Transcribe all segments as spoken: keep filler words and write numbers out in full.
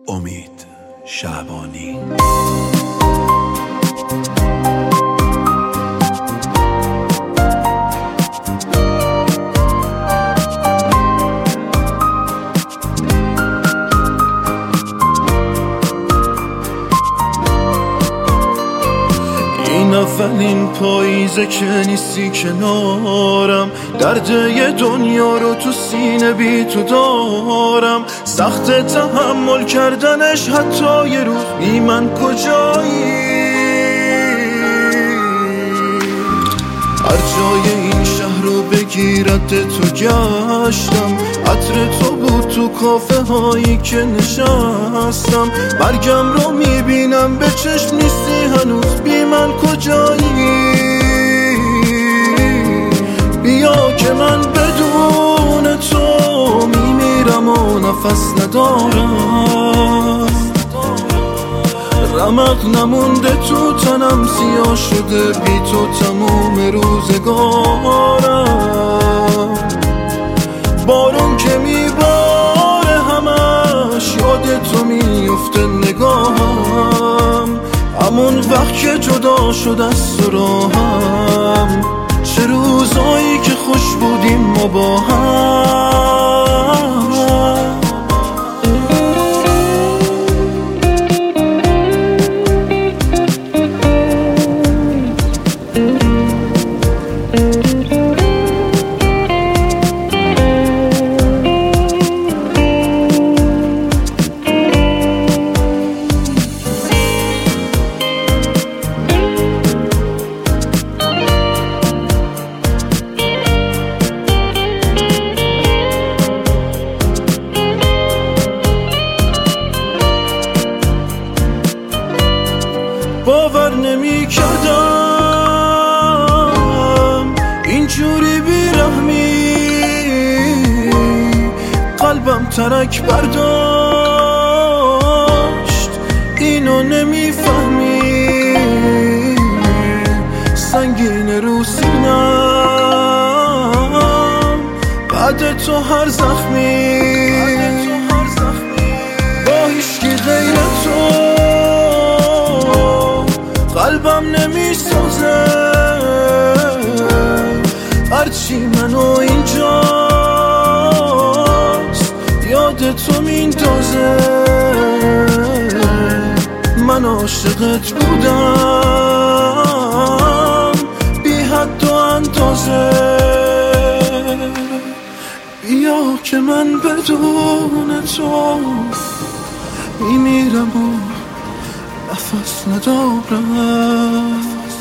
امید شعبانی. اولین پاییزه که نیستی کنارم، درد یه دنیا رو تو سینه بی تو دارم، سخت تحمل کردنش حتی یه روز بی من کجایی. هر جای این شهر رو بگیرد تو گشتم، عطر تو بود تو کافه هایی که نشستم، مرگم رو میبینم به چشم نیستی هنوز بی من کجایی. بیا که من بدون تو میمیرم و نفس ندارم، رمق نمونده تو تنم، سیاه شده بی تو تموم روزگارم. بارون که میباره همش یاد تو میفته نگاهم، همون وقت که جدا شد از سراهم، چه روزایی که خوش بودیم ما با هم. باور نمی کردم اینجوری بیرحمی، قلبم ترک برداشت اینو نمیفهمی، سنگین رو سینم بعد تو هر زخمی، با هیچکی غیر تو قلبم نمی سازه، هرچی منو اینجاست یاد تو میندازه. من عاشقت بودم بی حد و اندازه، بیا که من بدون تو میمیرم و نفس ندارم.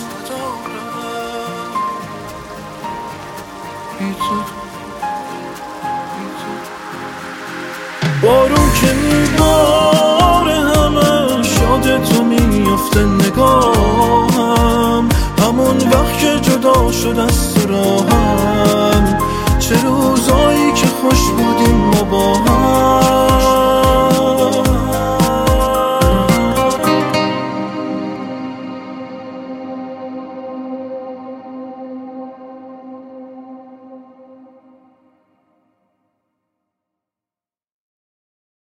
بارون که میباره همه شاد تو میفته نگاهم، همون وقت که جدا شد از سراهم، چه روزایی که خوش بودیم ما با هم.